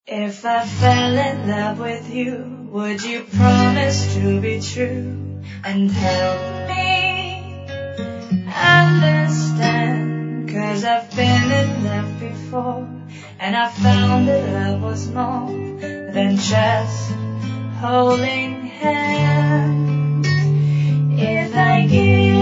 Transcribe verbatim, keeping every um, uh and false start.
If I fell in love with you, would you promise to be true and help me understand? 'Cause I've been in love before, and I found that love was more than just holding hands. If I give